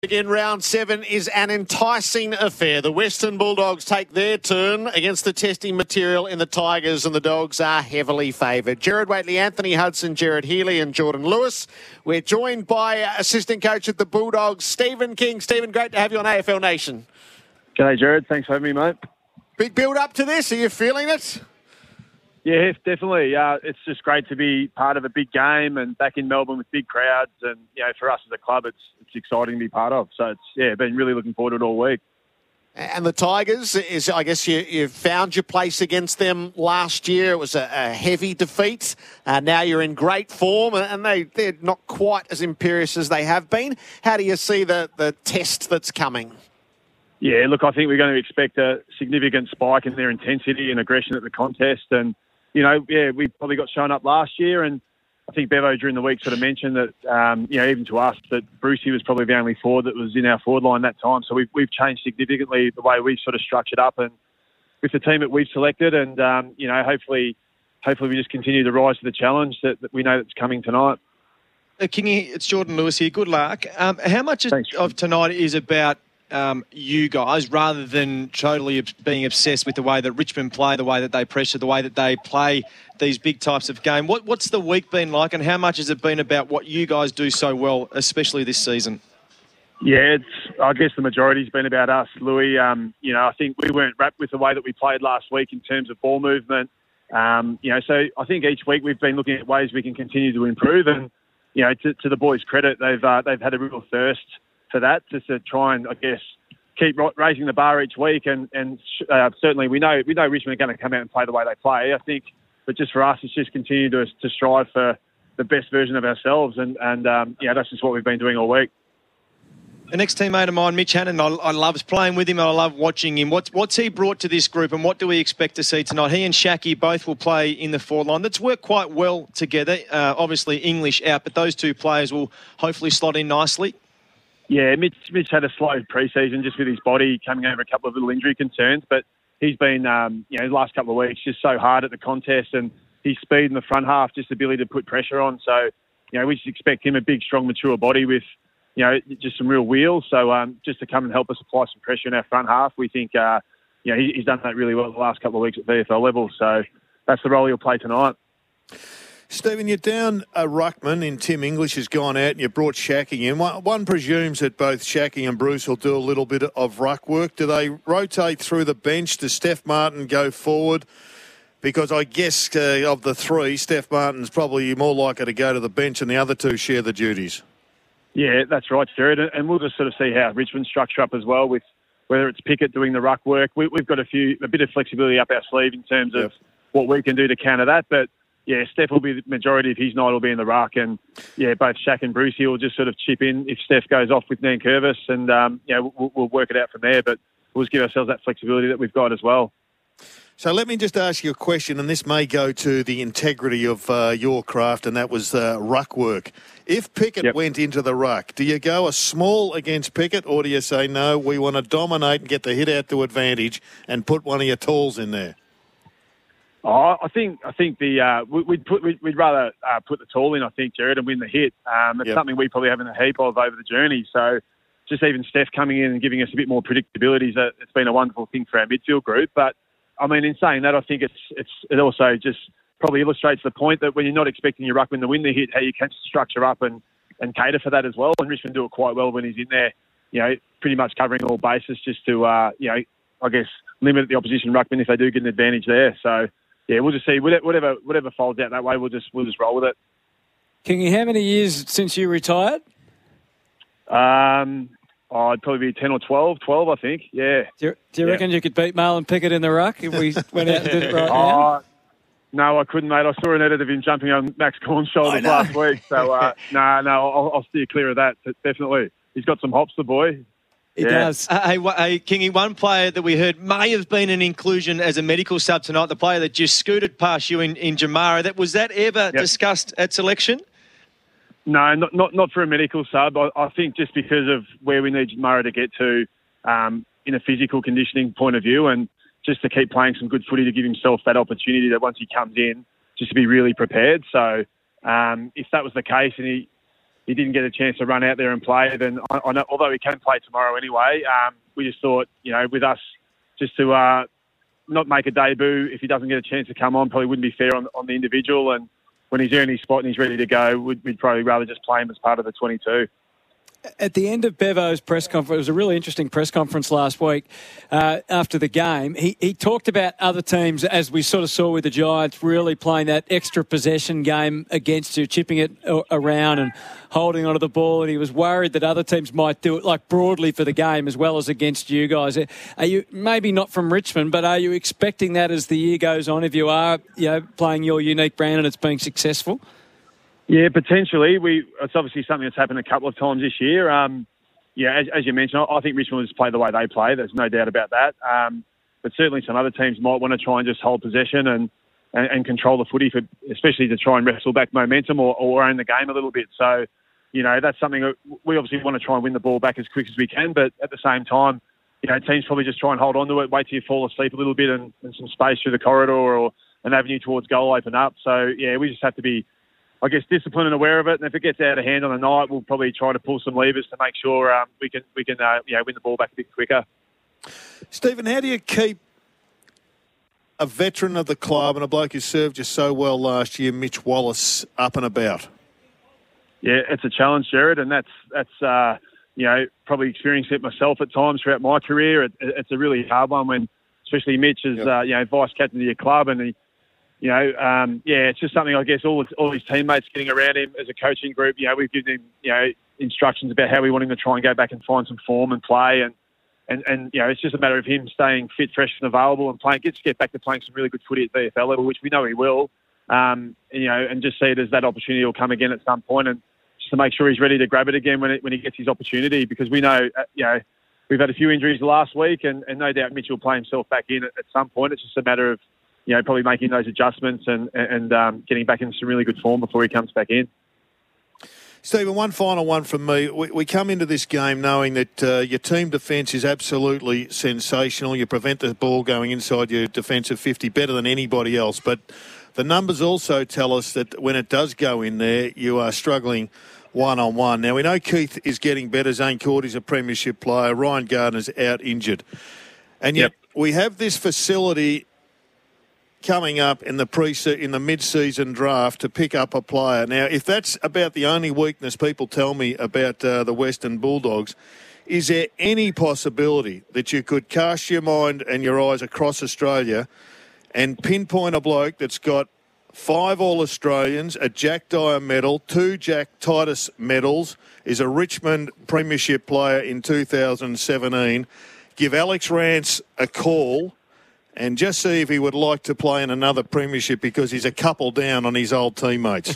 In round 7 is an enticing affair. The Western Bulldogs take their turn against the testing material in the Tigers, and the Dogs are heavily favoured. Gerard Whateley, Anthony Hudson, Jared Healy and Jordan Lewis. We're joined by assistant coach at the Bulldogs, Stephen King. Stephen, great to have you on AFL Nation. G'day, Jared. Thanks for having me, mate. Big build up to this. Are you feeling it? Yeah, definitely. It's just great to be part of a big game and back in Melbourne with big crowds. And, for us as a club, it's exciting to be part of. So, been really looking forward to it all week. And the Tigers, I guess you found your place against them last year. It was a heavy defeat. Now you're in great form, and they're not quite as imperious as they have been. How do you see the test that's coming? Yeah, look, I think we're going to expect a significant spike in their intensity and aggression at the contest. And, we probably got shown up last year, and I think Bevo during the week sort of mentioned that, even to us, that Brucey was probably the only forward that was in our forward line that time. So we've changed significantly the way we've sort of structured up and with the team that we've selected. And, hopefully we just continue to rise to the challenge that we know that's coming tonight. Kingy, it's Jordan Lewis here. Good luck. How much of tonight is about you guys, rather than totally being obsessed with the way that Richmond play, the way that they pressure, the way that they play these big types of game? What's the week been like, and how much has it been about what you guys do so well, especially this season? Yeah, I guess the majority's been about us, Louis. I think we weren't wrapped with the way that we played last week in terms of ball movement. So I think each week we've been looking at ways we can continue to improve, and to the boys' credit, they've had a real thirst for that, just to try and, I guess, keep raising the bar each week. And certainly we know Richmond are going to come out and play the way they play, I think. But just for us, it's just continue to strive for the best version of ourselves. And that's just what we've been doing all week. The next teammate of mine, Mitch Hannon, I love playing with him and I love watching him. What's he brought to this group, and what do we expect to see tonight? He and Shaki both will play in the forward line. That's worked quite well together. Obviously English out, but those two players will hopefully slot in nicely. Yeah, Mitch had a slow pre-season just with his body coming over a couple of little injury concerns, but he's been, the last couple of weeks just so hard at the contest, and his speed in the front half, just ability to put pressure on. So, we just expect him a big, strong, mature body with, just some real wheels. So, just to come and help us apply some pressure in our front half, we think, he's done that really well the last couple of weeks at VFL level. So that's the role he'll play tonight. Stephen, you're down a ruckman in Tim English has gone out and you brought Shaki in. One presumes that both Shaki and Bruce will do a little bit of ruck work. Do they rotate through the bench? Does Steph Martin go forward? Because I guess of the three, Steph Martin's probably more likely to go to the bench and the other two share the duties. Yeah, that's right, Jared. And we'll just sort of see how Richmond structure up as well, with whether it's Pickett doing the ruck work. We've got a bit of flexibility up our sleeve in terms of what we can do to counter that. But yeah, Steph will be the majority of his night will be in the ruck, and both Shaq and Brucey will just sort of chip in if Steph goes off with Nankervis, and we'll work it out from there. But we'll just give ourselves that flexibility that we've got as well. So let me just ask you a question, and this may go to the integrity of your craft, and that was ruck work. If Pickett went into the ruck, do you go a small against Pickett, or do you say, no, we want to dominate and get the hit out to advantage and put one of your talls in there? Oh, I think we'd rather put the tall in, I think, Jared, and win the hit. It's something we probably have in a heap of over the journey. So just even Steph coming in and giving us a bit more predictability, it's been a wonderful thing for our midfield group. But I mean, in saying that, I think it also just probably illustrates the point that when you're not expecting your ruckman to win the hit, how you can structure up and cater for that as well. And Richmond do it quite well when he's in there, pretty much covering all bases just to, I guess, limit the opposition ruckman if they do get an advantage there. So, yeah, we'll just see. Whatever folds out that way, we'll just roll with it. Kingy, how many years since you retired? It'd probably be 10 or 12, I think, yeah. Do you reckon you could beat Marlon Pickett in the ruck if we went out and did it right now? No, I couldn't, mate. I saw an edit of him jumping on Max Corn's shoulders last week. So, I'll steer clear of that, definitely. He's got some hops, the boy. He does. Hey, Kingy, one player that we heard may have been an inclusion as a medical sub tonight, the player that just scooted past you in Jamara, was that ever discussed at selection? No, not for a medical sub. I think just because of where we need Jamara to get to in a physical conditioning point of view, and just to keep playing some good footy to give himself that opportunity that once he comes in, just to be really prepared. So if that was the case and he he didn't get a chance to run out there and play, then I know, although he can play tomorrow anyway, we just thought, with us, just to not make a debut if he doesn't get a chance to come on, probably wouldn't be fair on the individual. And when he's earned his spot and he's ready to go, we'd probably rather just play him as part of the 22. At the end of Bevo's press conference, it was a really interesting press conference last week after the game. He talked about other teams, as we sort of saw with the Giants, really playing that extra possession game against you, chipping it around and holding onto the ball. And he was worried that other teams might do it like broadly for the game as well as against you guys. Are you, maybe not from Richmond, but are you expecting that as the year goes on, if you are playing your unique brand and it's being successful? Yeah, potentially. It's obviously something that's happened a couple of times this year. As you mentioned, I think Richmond will just play the way they play. There's no doubt about that. But certainly some other teams might want to try and just hold possession and control the footy, especially to try and wrestle back momentum or own the game a little bit. So, that's something that we obviously want to try and win the ball back as quick as we can. But at the same time, teams probably just try and hold on to it, wait till you fall asleep a little bit and some space through the corridor or an avenue towards goal open up. So, we just have to be, I guess, disciplined and aware of it. And if it gets out of hand on the night, we'll probably try to pull some levers to make sure we can win the ball back a bit quicker. Stephen, how do you keep a veteran of the club and a bloke who served you so well last year, Mitch Wallace, up and about? Yeah, it's a challenge, Jared, and that's probably experienced it myself at times throughout my career. It's a really hard one when, especially Mitch is vice captain of your club, and it's just something, I guess, all his teammates getting around him as a coaching group. We've given him, instructions about how we want him to try and go back and find some form and play. And it's just a matter of him staying fit, fresh and available and get back to playing some really good footy at VFL level, which we know he will. And just see it as that opportunity will come again at some point, and just to make sure he's ready to grab it again when he gets his opportunity, because we know, we've had a few injuries last week and no doubt Mitch will play himself back in at some point. It's just a matter of, probably making those adjustments and getting back into some really good form before he comes back in. Stephen, one final one from me. We come into this game knowing that your team defence is absolutely sensational. You prevent the ball going inside your defensive 50 better than anybody else. But the numbers also tell us that when it does go in there, you are struggling one-on-one. Now, we know Keith is getting better. Zane Cordy's a premiership player. Ryan Gardner's out injured. And yet we have this facility coming up in the mid-season draft to pick up a player. Now, if that's about the only weakness people tell me about the Western Bulldogs, is there any possibility that you could cast your mind and your eyes across Australia and pinpoint a bloke that's got 5 All-Australians, a Jack Dyer medal, 2 Jack Titus medals, is a Richmond premiership player in 2017, give Alex Rance a call and just see if he would like to play in another premiership because he's a couple down on his old teammates?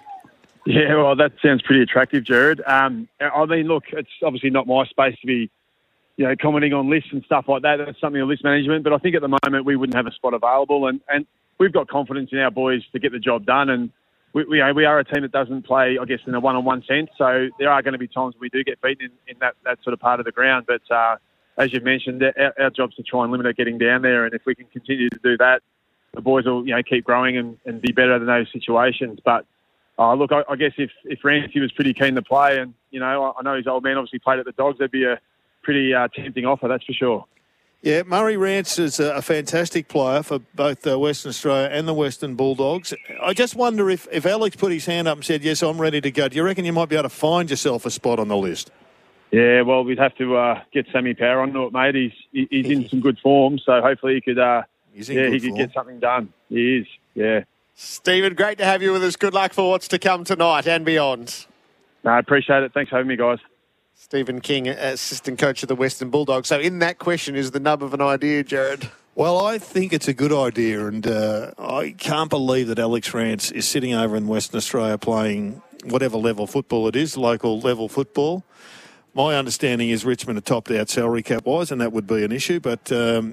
Yeah, well, that sounds pretty attractive, Jared. Look, it's obviously not my space to be, commenting on lists and stuff like that. That's something of list management. But I think at the moment we wouldn't have a spot available, and we've got confidence in our boys to get the job done. And we are a team that doesn't play, I guess, in a one-on-one sense. So there are going to be times we do get beaten in that sort of part of the ground. But as you mentioned, our job's to try and limit it getting down there. And if we can continue to do that, the boys will, keep growing and be better in those situations. But look, I guess if Rancy was pretty keen to play, and I know his old man obviously played at the Dogs, that'd be a pretty tempting offer, that's for sure. Yeah, Murray Rance is a fantastic player for both Western Australia and the Western Bulldogs. I just wonder if Alex put his hand up and said, yes, I'm ready to go, do you reckon you might be able to find yourself a spot on the list? Yeah, well, we'd have to get Sammy Power onto it, mate. He's in some good form, so hopefully he could get something done. He is, yeah. Stephen, great to have you with us. Good luck for what's to come tonight and beyond. No, I appreciate it. Thanks for having me, guys. Stephen King, assistant coach of the Western Bulldogs. So in that question is the nub of an idea, Jared. Well, I think it's a good idea, and I can't believe that Alex Rance is sitting over in Western Australia playing whatever level football it is, local level football. My understanding is Richmond are topped out salary cap-wise, and that would be an issue, but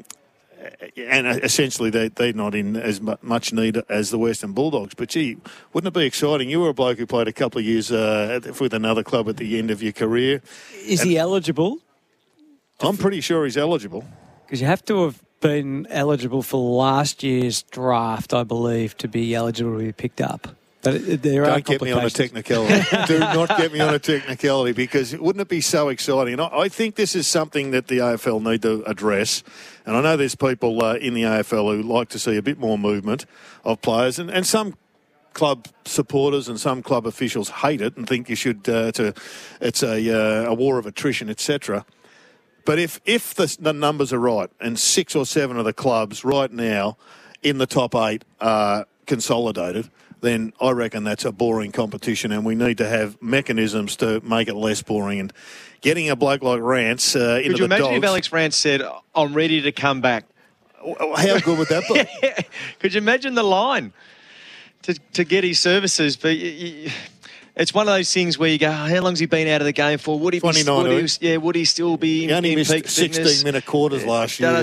and essentially they're not in as much need as the Western Bulldogs. But, gee, wouldn't it be exciting? You were a bloke who played a couple of years with another club at the end of your career. Is he eligible? I'm pretty sure he's eligible. Because you have to have been eligible for last year's draft, I believe, to be eligible to be picked up. Don't get me on a technicality. Do not get me on a technicality, because wouldn't it be so exciting? And I think this is something that the AFL need to address. And I know there's people in the AFL who like to see a bit more movement of players, and some club supporters and some club officials hate it and think you should. It's a war of attrition, etc. But if the numbers are right, and 6 or 7 of the clubs right now in the top 8 are consolidated, then I reckon that's a boring competition, and we need to have mechanisms to make it less boring. And getting a bloke like Rance into the Dogs... Could you imagine if Alex Rance said, I'm ready to come back? How good would that be? Could you imagine the line to get his services? But it's one of those things where you go, how long's he been out of the game for? Would he 29, would he still be he only in missed peak 16-minute quarters last year.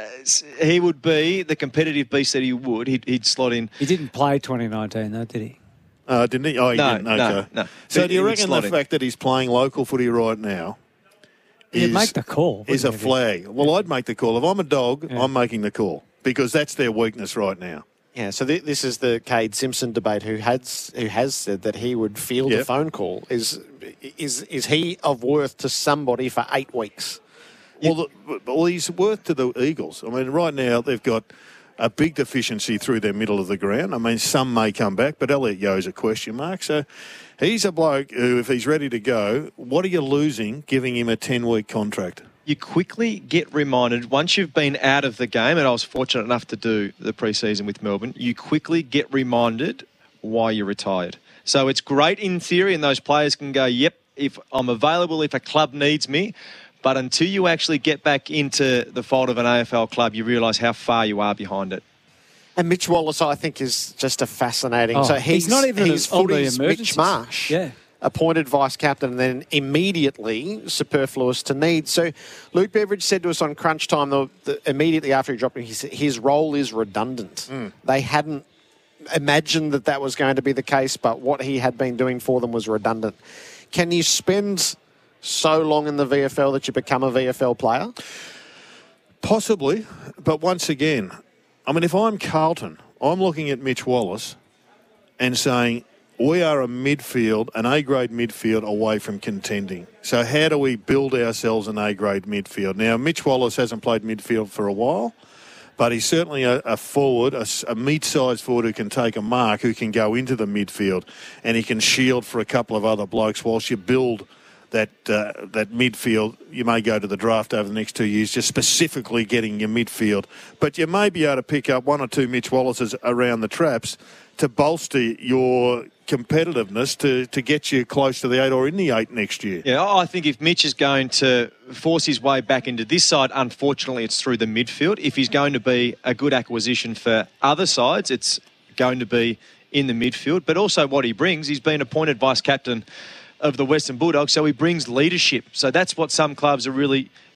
He would be the competitive beast that he would. He'd slot in. He didn't play 2019, though, did he? Didn't he? Oh, he didn't. Okay. No. So do you reckon the fact that he's playing local footy right now You'd make the call. Is a flag? Well, I'd make the call. If I'm a Dog, I'm making the call, because that's their weakness right now. Yeah, so this is the Cade Simpson debate. Who has said that he would field a phone call? Is he of worth to somebody for 8 weeks? Well, he's worth to the Eagles. I mean, right now they've got a big deficiency through their middle of the ground. I mean, some may come back, but Elliot Yeo's a question mark. So he's a bloke who, if he's ready to go, what are you losing giving him a 10-week contract? You quickly get reminded, once you've been out of the game, and I was fortunate enough to do the pre-season with Melbourne, you quickly get reminded why you retired. So it's great in theory, and those players can go, yep, if I'm available, if a club needs me. But until you actually get back into the fold of an AFL club, you realise how far you are behind it. And Mitch Wallace, I think, is just a fascinating... Oh, so he's not even he's as old footy's the Mitch Marsh. Yeah. Appointed vice-captain and then immediately superfluous to need. So Luke Beveridge said to us on Crunch Time, immediately after he dropped him, his role is redundant. They hadn't imagined that was going to be the case, but what he had been doing for them was redundant. Can you spend so long in the VFL that you become a VFL player? Possibly, but once again, I mean, if I'm Carlton, I'm looking at Mitch Wallace and saying, we are an A-grade midfield away from contending. So how do we build ourselves an A-grade midfield? Now, Mitch Wallace hasn't played midfield for a while, but he's certainly a forward, a mid-sized forward who can take a mark, who can go into the midfield, and he can shield for a couple of other blokes whilst you build that midfield. You may go to the draft over the next 2 years, just specifically getting your midfield. But you may be able to pick up 1 or 2 Mitch Wallaces around the traps to bolster your competitiveness to get you close to the 8 or in the 8 next year. Yeah, I think if Mitch is going to force his way back into this side, unfortunately it's through the midfield. If he's going to be a good acquisition for other sides, it's going to be in the midfield. But also what he brings, he's been appointed vice-captain of the Western Bulldogs, so he brings leadership. So that's what some clubs are really